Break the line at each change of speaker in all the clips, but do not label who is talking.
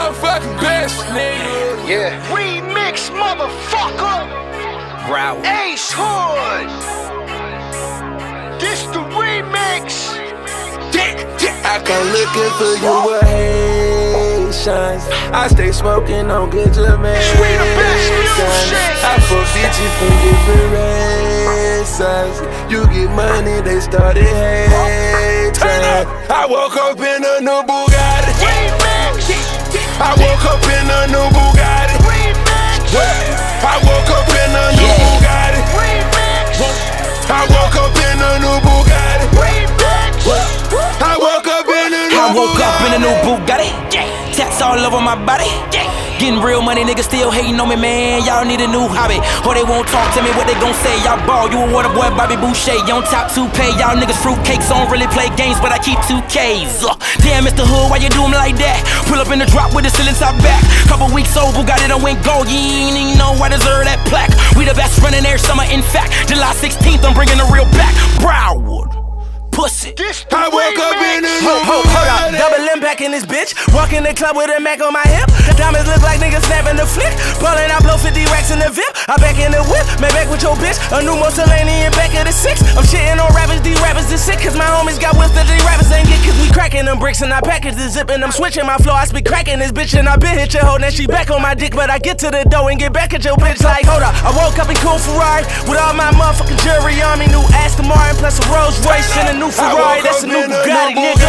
motherfucking best, nigga.
Yeah.
Remix, motherfucker.
Broward.
Ace Hood. This the remix.
I come looking for you with Haitians. I stay smoking on good Jamaicans. I forbid you from different races. You get money, they started hating. I woke up in a new Bugatti. I woke up in a new Bugatti. I woke up in a new Bugatti. I woke up in a new Bugatti. I woke up in a new
Bugatti. Tats all over my body. Getting real money, niggas still hating on me, man. Y'all need a new hobby, or they won't talk to me. What they gon' say? Y'all ball, you a water boy, Bobby Boucher. You on top 2Pay. Y'all niggas fruitcakes, don't really play games, but I keep 2Ks. Damn, Mr. Hood, why you do 'em like that? Pull up in the drop with the ceiling top back. Couple weeks old, Bugatti done went gold. You ain't even know I deserve that plaque. We the best running air summer, in fact. July 16th, I'm bringing the real back. Broward. Pussy.
I woke up in a new
Hold up, double impact in this bitch. Walk in the club with a Mac on my hip. Diamonds look like niggas snapping the flick. Ballin', I blow 50 racks in the VIP. I back in the whip, man back with your bitch. A new Mussolini back of the 6. I'm shitting on rappers, these rappers is sick. Cause my homies got whips that these rappers ain't get. Cause we cracking them bricks and I package the zip. And I'm switching my flow, I speak cracking this bitch. And I been hit your hoe, now she back on my dick. But I get to the dough and get back at your bitch like, hold up. I woke up in cool Ferrari with all my motherfucking jewelry on me. New Aston Martin plus a Rolls Royce and a new Ferrari. That's a new Bugatti, nigga.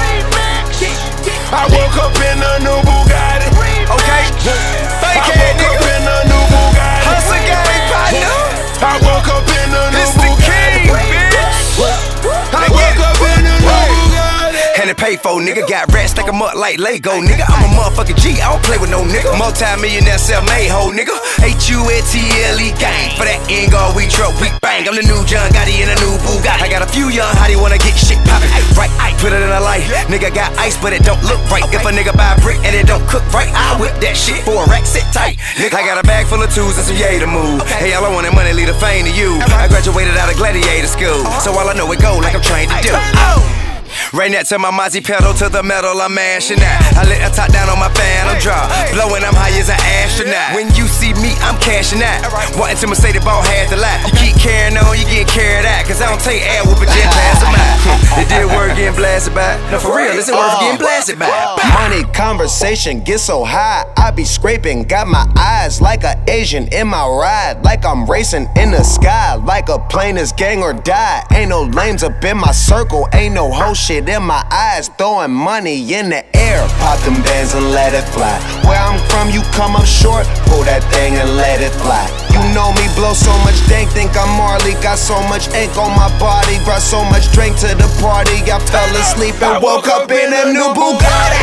I woke up in a new Bugatti.
Okay. Fake
I woke up in a new Bugatti.
Hustle gang, partner.
I woke up in a new
This the king, bitch.
I woke up in a new Bugatti.
And it pay for, nigga. Got rats, stack 'em up like Lego, nigga. I'm a motherfucking G, I don't play with no nigga. Multi-millionaire, self-made hoe, nigga. H-U-L-T-L-E gang. For that end guard, we truck, we bang. I'm the new John Gotti in a new Bugatti. I got a few young hottie wanna get shit poppin'. Right, I put it in a light. Nigga got ice, but it don't look right. If a nigga buy a brick and it don't cook right, I whip that shit for a rack, sit tight. Nigga, I got a bag full of tools and some yay to move. Hey, all I want is money, leave the fame to you. I graduated out of gladiator school, so all I know it go like I'm trained to do. Right next to my Mozzie pedal to the metal, I'm mashing out. I let her top down on my fan, I'm drop. Blowing, I'm high as an astronaut. When you see me, I'm cashing out. Wanting to Mercedes ball had to lie. You keep carrying on, you get carried out. Cause I don't take air whooping, just pass them out. It did work getting blasted by. No, for real, this ain't worth getting blasted by.
Money conversation get so high, I be scraping. Got my eyes like a Asian in my ride. Like I'm racing in the sky. Like a plane is gang or die. Ain't no lames up in my circle. Ain't no whole shit in my eyes, throwing money in the air. Pop them bands and let it fly. Where I'm from, you come up short, pull that thing and let it fly. You know me, blow so much dank, think I'm Marley. Got so much ink on my body, brought so much drink to the party. I fell asleep and woke up in a new Bugatti.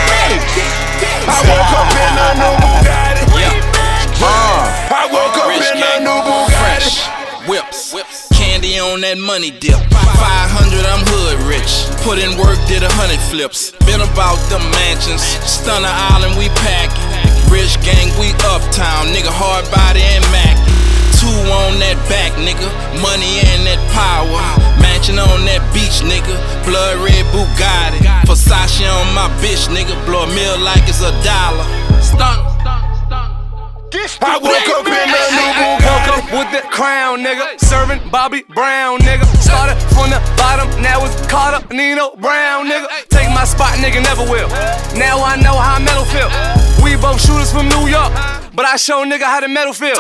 I woke up in a new Bugatti. I woke up in a new Bugatti.
Whips. Candy on that money dip. 500, I'm hood rich. Put in work, did 100 flips. Been about them mansions. Stunner Island, we packin'. Rich gang, we uptown. Nigga, hard body and Mac. 2 on that back, nigga. Money and that power. Mansion on that beach, nigga. Blood red Bugatti. Versace on my bitch, nigga. Blow a meal like it's $1. Stunner.
I woke up in a new Bugatti.
Woke up with the crown, nigga. Serving Bobby Brown, nigga. Started from the bottom, now it's Carter, Nino Brown, nigga. Take my spot, nigga, never will. Now I know how metal feel. We both shooters from New York, but I show nigga how the metal feel.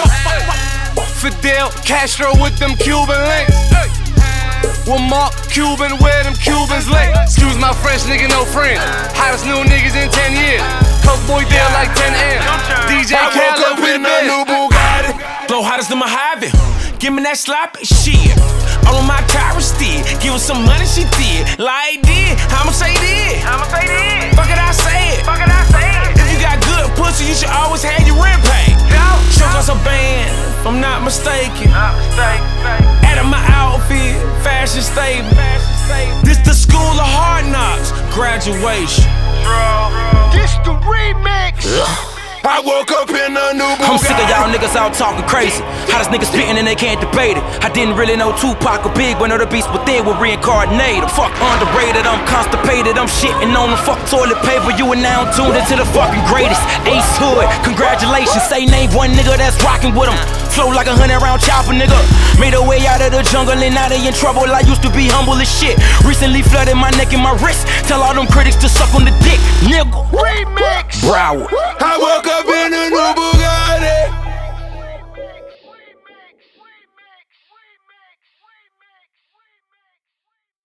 Fidel Castro with them Cuban links. Well, Mark Cuban, where them Cubans link. Excuse my French, nigga, no friend. Hottest new niggas in 10 years. Coke boy deal like 10 M. DJ Khaled with
in a new Bugatti.
Flow hottest than Mojave. Give me that sloppy shit. All on my tires still. Give her some money, she did. Like did. I'ma say did. Fuck it, I say it. If you got good pussy, you should always have your rent paid. Show us a band, if I'm not mistaken. Added my outfit, fashion statement. This the school of hard knocks, graduation.
This the remix.
I woke up in a new Bugatti.
I'm sick of y'all niggas out talking crazy. How this niggas spitting and they can't debate it. I didn't really know Tupac or Big, but know the beast within were reincarnated. Fuck underrated, I'm constipated, I'm shitting on the fuck toilet paper. You are now tuned into the fucking greatest. Ace Hood, congratulations. Say name one nigga that's rocking with him. Flow like 100-round chopper, nigga. Made a way out of the jungle and now they in trouble. I used to be humble as shit. Recently flooded my neck and my wrist. Tell all them critics to suck on the dick, nigga.
Remix.
Broward.
I woke up in a new Bugatti.